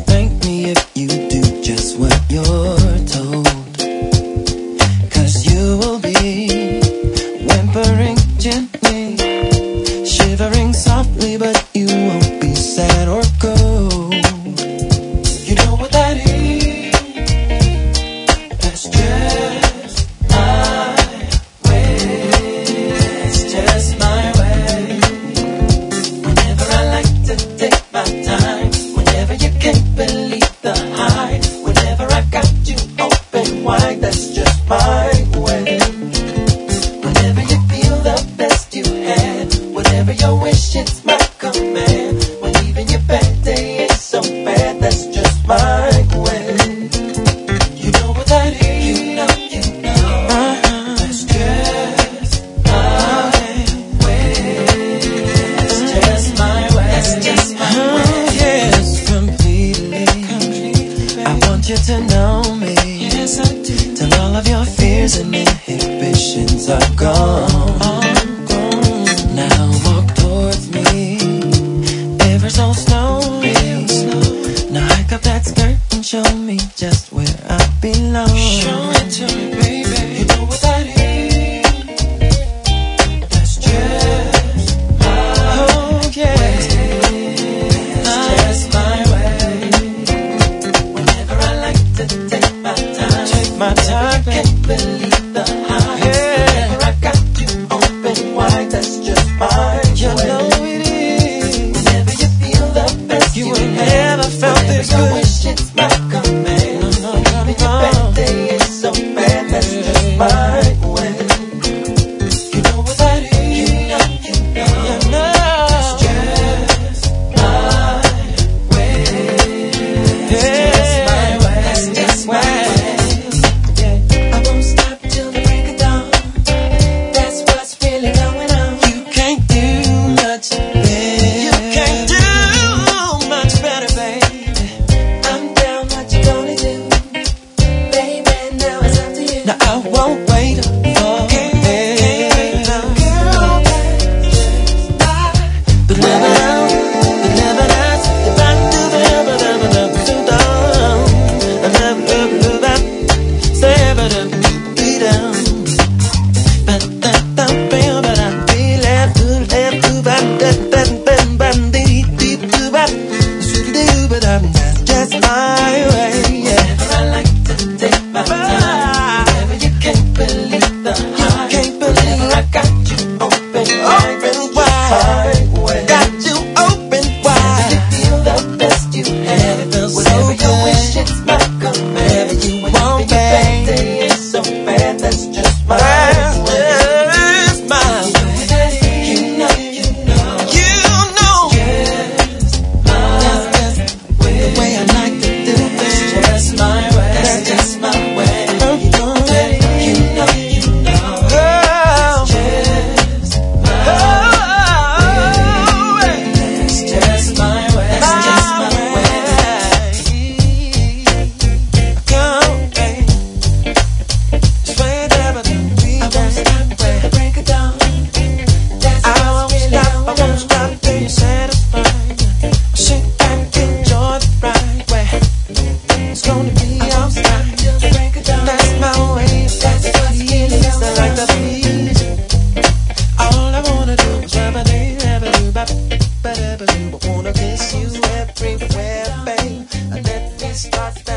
thank me if you do just what you're told. 'Cause you will be whimpering gently, shivering softly, but you won't be sad or cold. You know what that is? That's just my way. It's just my way. Whenever I like to take my time, whenever you can't believe the high, whenever I got you open wide, that's just my way. Whenever you feel the best you had, whatever your wish, it's my command. When even your bad day is so bad, that's just my way. You know what that is? You know. That's just my way. That's just my way. That's just my way. Yes, completely. I want you to know me. Yes, I do. Till all of your fears and inhibitions are gone. Now walk towards me, ever so slowly. Now hike up that skirt and show me just where I belong. Show it to me, baby. You know what that is? That's just my way. That's just my way. Whenever I like to take my time, I can't believe the high. Whenever I got you open wide, that's just my way. You know it is. Whenever you feel the best you never felt this good. Wish it's my command. Even your bad day is so bad, that's just my way. You know what that is? You know. It's just my way. It's just my way. That's just my way. I won't stop till the break of dawn. That's what's really going on. You can't do much better. You can't do much better, baby. I'm down, what you gonna do? Baby, now it's up to you. Now I won't wait for just my way, yeah. Whenever I like to take my time, whenever you can't believe the high, whenever I got you open wide, got you open wide. Whenever you feel the best you had, whenever you wish it's my command. Whenever your bad day is so bad, that's just my way. Just my way. You know. The way I like to do things, just my way. That's just my way. You know. Oh, just my way. That's just my way. That's just my way. Come, babe. Swear that I won't stop till the break of dawn. I won't stop till you're satisfied. Sit back, enjoy the ride. It's gonna be outside. That's my way. That's what it is. I like the beat. All I wanna do is I wanna kiss you everywhere, babe. Let me start.